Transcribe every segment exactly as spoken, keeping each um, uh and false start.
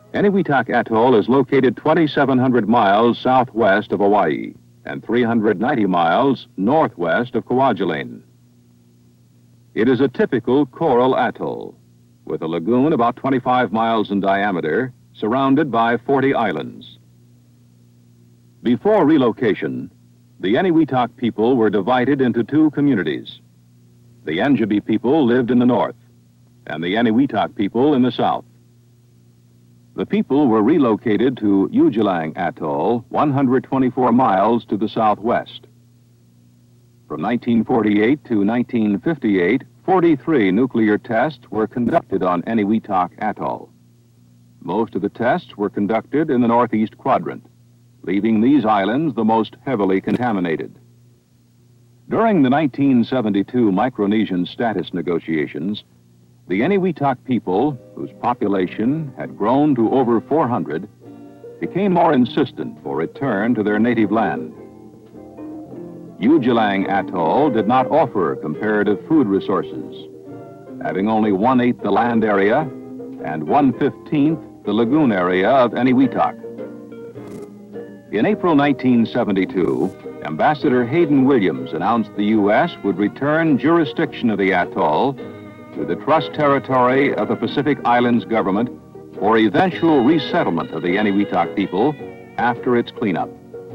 Eniwetok Atoll is located twenty-seven hundred miles southwest of Hawaii and three hundred ninety miles northwest of Kwajalein. It is a typical coral atoll, with a lagoon about twenty-five miles in diameter, surrounded by forty islands. Before relocation, the Eniwetok people were divided into two communities. The Engebi people lived in the north, and the Eniwetok people in the south. The people were relocated to Ugelang Atoll, one hundred twenty-four miles to the southwest. From nineteen forty-eight to nineteen fifty-eight, forty-three nuclear tests were conducted on Eniwetok Atoll. Most of the tests were conducted in the northeast quadrant, leaving these islands the most heavily contaminated. During the nineteen seventy-two Micronesian status negotiations, the Eniwetok people, whose population had grown to over four hundred, became more insistent for return to their native land. Ugelang Atoll did not offer comparative food resources, having only one-eighth the land area and one-fifteenth the lagoon area of Eniwetok. In April nineteen seventy-two, Ambassador Hayden Williams announced the U S would return jurisdiction of the atoll to the trust territory of the Pacific Islands government for eventual resettlement of the Eniwetok people after its cleanup.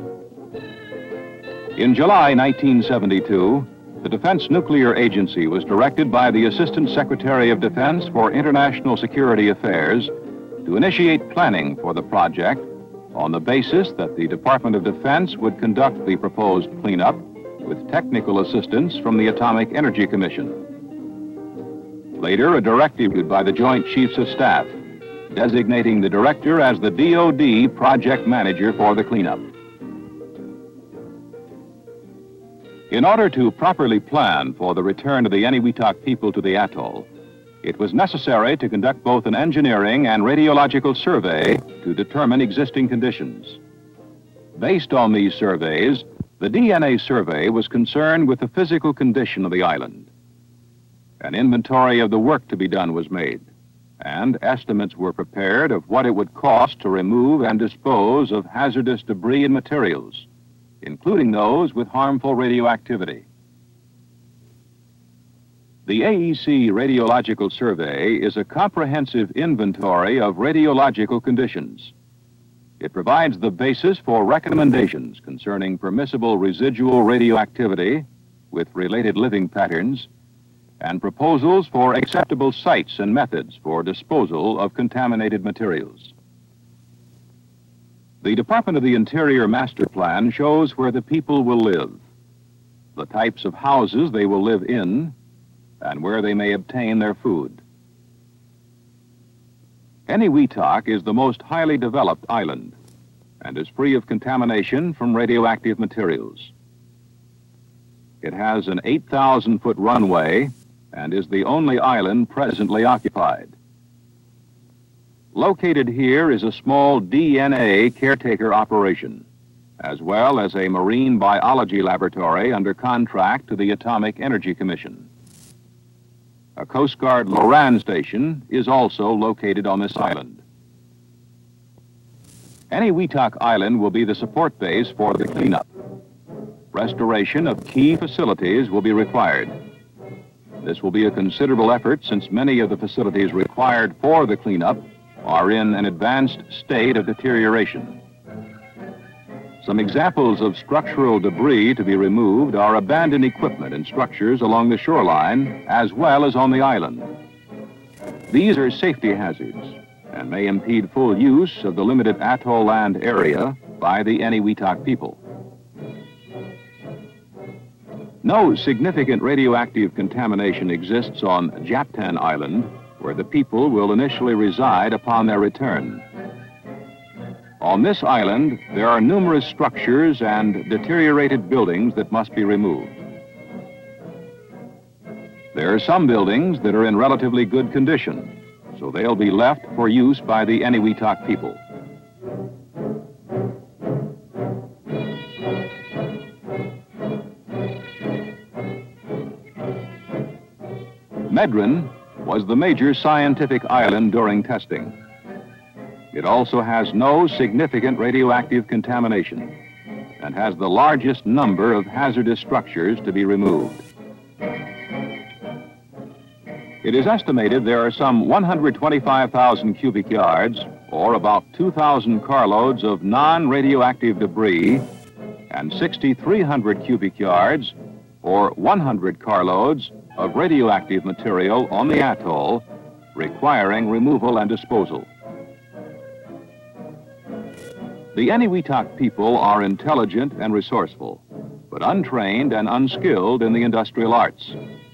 In July nineteen seventy-two, the Defense Nuclear Agency was directed by the Assistant Secretary of Defense for International Security Affairs to initiate planning for the project on the basis that the Department of Defense would conduct the proposed cleanup with technical assistance from the Atomic Energy Commission. Later, a directive issued by the Joint Chiefs of Staff, designating the director as the D O D project manager for the cleanup. In order to properly plan for the return of the Eniwetok people to the atoll, it was necessary to conduct both an engineering and radiological survey to determine existing conditions. Based on these surveys, the D N A survey was concerned with the physical condition of the island. An inventory of the work to be done was made, and estimates were prepared of what it would cost to remove and dispose of hazardous debris and materials, including those with harmful radioactivity. The A E C Radiological Survey is a comprehensive inventory of radiological conditions. It provides the basis for recommendations concerning permissible residual radioactivity with related living patterns and proposals for acceptable sites and methods for disposal of contaminated materials. The Department of the Interior Master Plan shows where the people will live, the types of houses they will live in, and where they may obtain their food. Eniwetok is the most highly developed island and is free of contamination from radioactive materials. It has an eight thousand foot runway and is the only island presently occupied. Located here is a small D N A caretaker operation, as well as a marine biology laboratory under contract to the Atomic Energy Commission. A Coast Guard Loran station is also located on this island. Eniwetok Island will be the support base for the cleanup. Restoration of key facilities will be required. This will be a considerable effort since many of the facilities required for the cleanup are in an advanced state of deterioration. Some examples of structural debris to be removed are abandoned equipment and structures along the shoreline as well as on the island. These are safety hazards and may impede full use of the limited atoll land area by the Eniwetok people. No significant radioactive contamination exists on Japtan Island, where the people will initially reside upon their return. On this island, there are numerous structures and deteriorated buildings that must be removed. There are some buildings that are in relatively good condition, so they'll be left for use by the Eniwetok people. Medrin was the major scientific island during testing. It also has no significant radioactive contamination and has the largest number of hazardous structures to be removed. It is estimated there are some one hundred twenty-five thousand cubic yards, or about two thousand carloads of non-radioactive debris, and six thousand three hundred cubic yards, or one hundred carloads, of radioactive material on the atoll, requiring removal and disposal. The Eniwetok people are intelligent and resourceful, but untrained and unskilled in the industrial arts.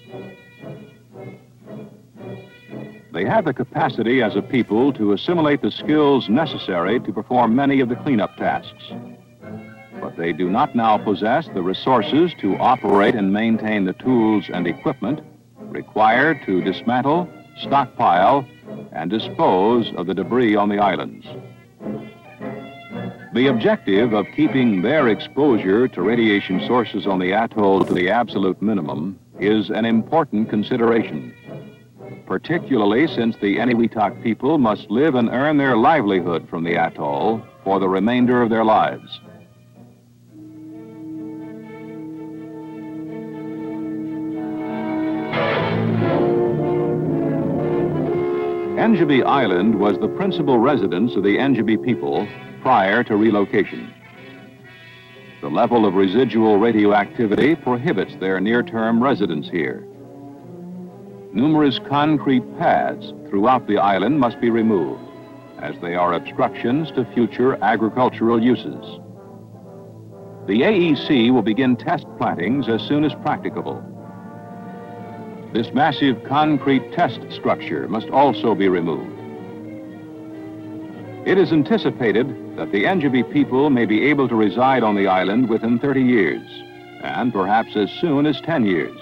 They have the capacity as a people to assimilate the skills necessary to perform many of the cleanup tasks. But they do not now possess the resources to operate and maintain the tools and equipment required to dismantle, stockpile, and dispose of the debris on the islands. The objective of keeping their exposure to radiation sources on the atoll to the absolute minimum is an important consideration, particularly since the Eniwetok people must live and earn their livelihood from the atoll for the remainder of their lives. Engebi Island was the principal residence of the Engebi people prior to relocation. The level of residual radioactivity prohibits their near-term residence here. Numerous concrete pads throughout the island must be removed, as they are obstructions to future agricultural uses. The A E C will begin test plantings as soon as practicable. This massive concrete test structure must also be removed. It is anticipated that the Engebi people may be able to reside on the island within thirty years, and perhaps as soon as ten years.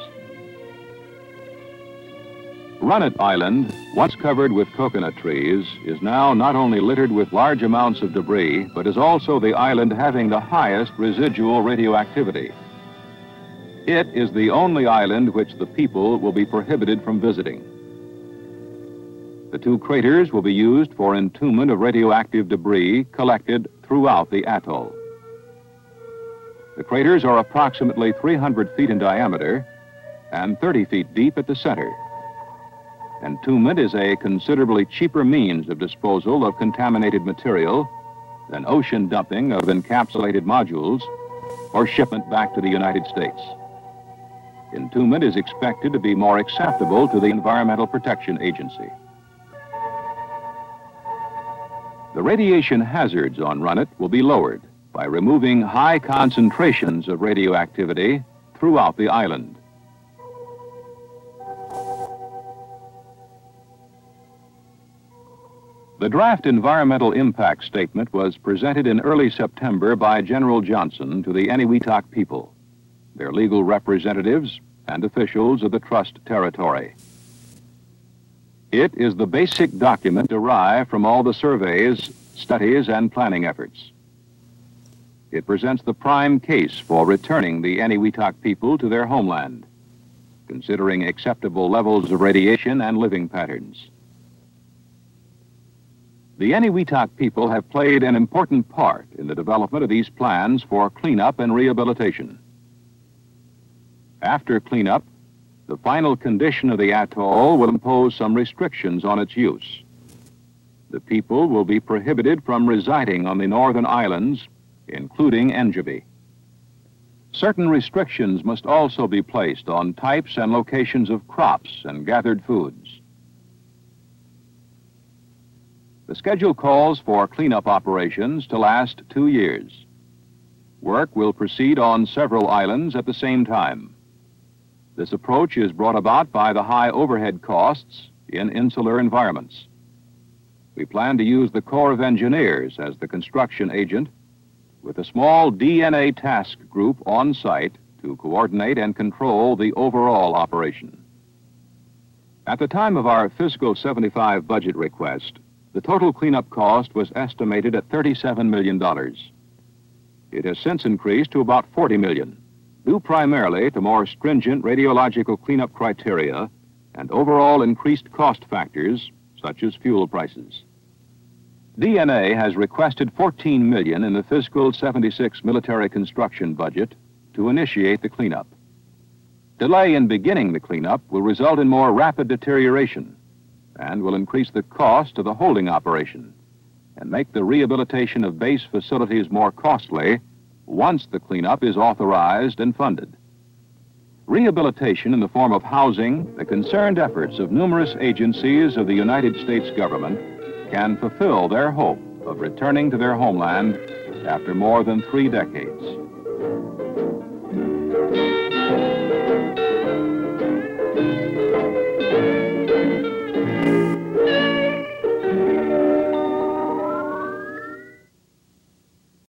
Runnet Island, once covered with coconut trees, is now not only littered with large amounts of debris, but is also the island having the highest residual radioactivity. It is the only island which the people will be prohibited from visiting. The two craters will be used for entombment of radioactive debris collected throughout the atoll. The craters are approximately three hundred feet in diameter and thirty feet deep at the center. Entombment is a considerably cheaper means of disposal of contaminated material than ocean dumping of encapsulated modules or shipment back to the United States. Entombment is expected to be more acceptable to the Environmental Protection Agency. The radiation hazards on Runnet will be lowered by removing high concentrations of radioactivity throughout the island. The draft environmental impact statement was presented in early September by General Johnson to the Eniwetok people, their legal representatives, and officials of the Trust Territory. It is the basic document derived from all the surveys, studies, and planning efforts. It presents the prime case for returning the Eniwetok people to their homeland, considering acceptable levels of radiation and living patterns. The Eniwetok people have played an important part in the development of these plans for cleanup and rehabilitation. After cleanup, the final condition of the atoll will impose some restrictions on its use. The people will be prohibited from residing on the northern islands, including Engebi. Certain restrictions must also be placed on types and locations of crops and gathered foods. The schedule calls for cleanup operations to last two years. Work will proceed on several islands at the same time. This approach is brought about by the high overhead costs in insular environments. We plan to use the Corps of Engineers as the construction agent, with a small D N A task group on site to coordinate and control the overall operation. At the time of our fiscal seventy-five budget request, the total cleanup cost was estimated at thirty-seven million dollars. It has since increased to about forty million dollars, due primarily to more stringent radiological cleanup criteria and overall increased cost factors, such as fuel prices. D N A has requested fourteen million dollars in the fiscal seventy-six military construction budget to initiate the cleanup. Delay in beginning the cleanup will result in more rapid deterioration and will increase the cost of the holding operation and make the rehabilitation of base facilities more costly once the cleanup is authorized and funded. Rehabilitation in the form of housing the concerned efforts of numerous agencies of the United States government can fulfill their hope of returning to their homeland after more than three decades.